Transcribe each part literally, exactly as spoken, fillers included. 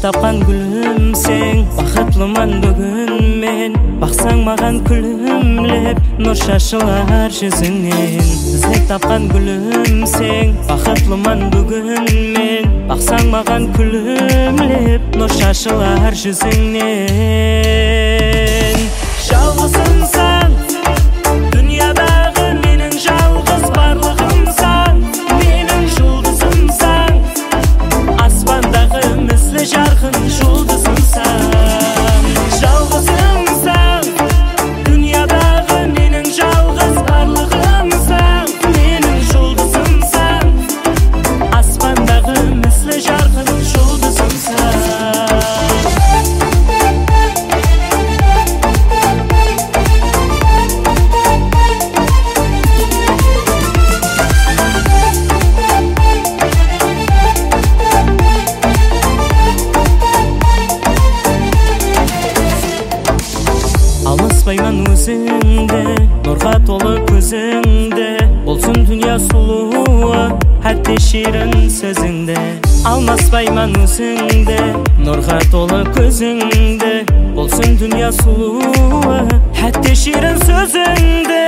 тапқан гүлім сен, бақытлыман бүгін мен. Бақсаң маған күлімлеп, нұр шашылар жүзіңнен. Іздеп тапқан гүлім сен, бақытлыман бүгін мен. Бақсаң маған күлімлеп, нұр шашылар жүзіңнен. Жалғызымсың, дүниядағы менің жалғыз барлығымсың. Менің жұлдызымсың, аспандағы міслі жарқын жұлдызымсың. Жалғызымсың, дүниядағы менің жалғыз барлығымсың. Менің жұлдызымсың, аспандағы міслі жарқын жұлдызымсың. Алмаспаймын өзіңді, нұрға толы көзіңді. Болсын дүния сұлуы, әтте шерін сөзіңді. Алмаспаймын өзіңді, нұрға толы көзіңді. Болсын дүния сұлуы, әтте шерін сөзіңді.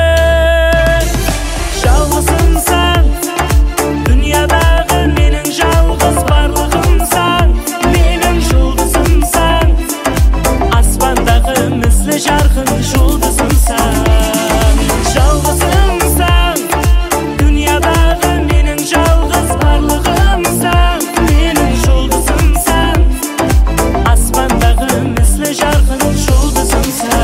Жалғызымсың, дүниядағы менің жалғыз барлығымсың. Менің жұлдызымсың, аспандағы міслі жарқын жұлдызымсың. Жалғызымсың, дүниядағы менің жалғыз барлығымсың. Менің жұлдызымсың, аспандағы міслі жарқын жұлдызымсың.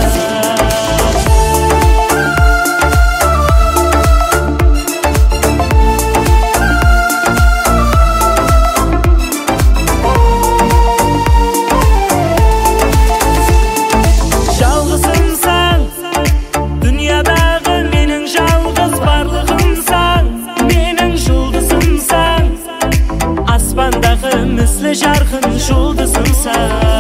Жалғызымсың, дүниядағы менің жалғыз барлығымсың. Менің жұлдызымсың, аспандағы міслі жарқын жұлдызымсың.